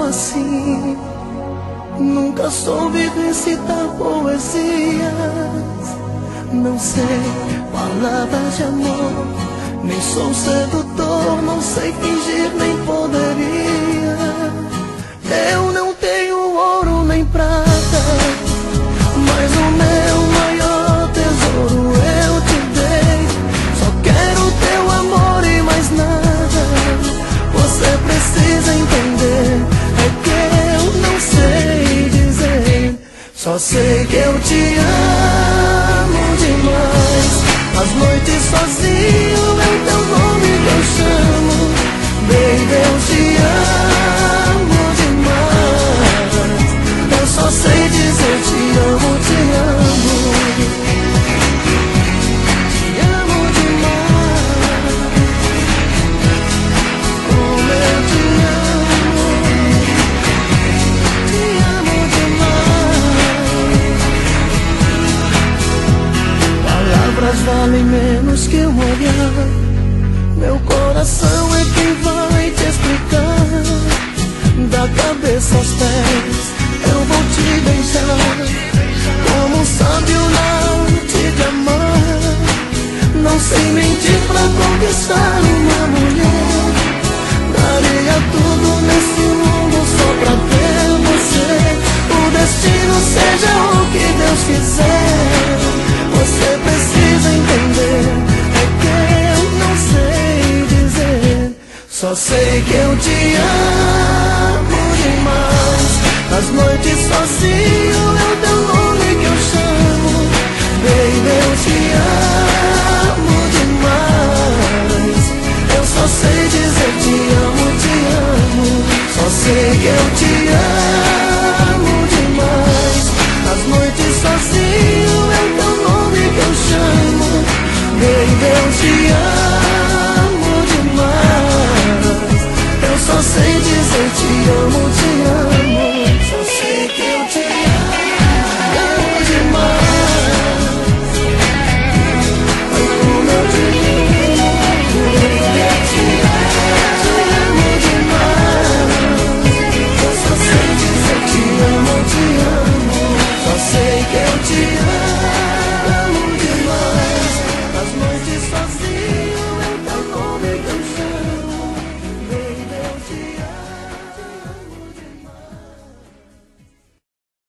sou assim. Nunca soube recitar poesias, não sei palavras de amor, nem sou sedutor, não sei fingir nem poderia. Eu não tenho ouro nem prata, mas o meu maior tesouro eu te dei. Só quero teu amor e mais nada. Você precisa entender, é que eu não sei dizer. Só sei que eu te amo demais. As noites sozinho é o teu nome que eu chamo. Baby, eu te amo demais. Eu só sei dizer te amo, te amo. Te amo demais. Como eu te amo. Te amo demais. Palavras valem menos que um olhar. Meu coração é quem vai te explicar. Da cabeça aos pés eu vou te beijar, como um sábio na arte de amar. Não sei mentir pra conquistar uma mulher. Daria tudo nesse mundo só pra ter você. O destino seja o que Deus quiser. Você precisa entender, é que eu não sei dizer. Só sei que eu te amo demais. Nas noites sozinho é o teu nome que eu chamo. Baby, eu te amo demais. Eu só sei dizer te amo, te amo. Só sei que eu te amo demais. Nas noites sozinho é o teu nome que eu chamo. Baby, eu te amo demais. Eu só sei dizer te amo, te amo.